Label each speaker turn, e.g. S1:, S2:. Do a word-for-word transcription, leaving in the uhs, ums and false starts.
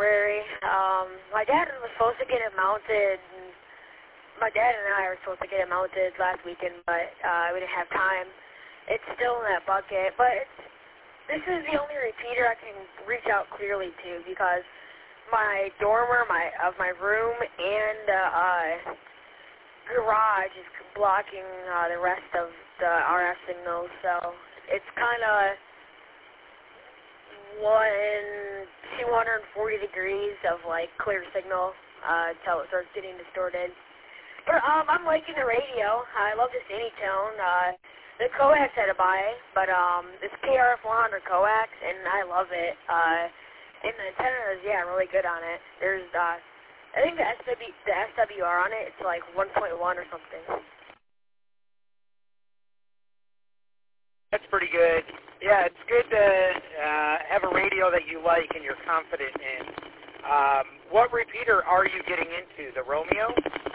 S1: February. Um, my dad was supposed to get it mounted. My dad and I were supposed to get it mounted last weekend, but uh, we didn't have time. It's still in that bucket, but it's, this is the only repeater I can reach out clearly to because my dormer my of my room and uh, uh, garage is blocking uh, the rest of the R F signals, so it's kind of one two hundred forty degrees of like clear signal uh, until it starts getting distorted. But um, I'm liking the radio. I love this Anytone. Uh, the coax had to buy, but um, it's K R F one hundred coax, and I love it. Uh, and the antenna is yeah really good on it. There's uh, I think the S W the S W R on it it's like one point one or something.
S2: That's pretty good. Yeah, it's good to uh, have a radio that you like and you're confident in. Um, what repeater are you getting into? The Romeo?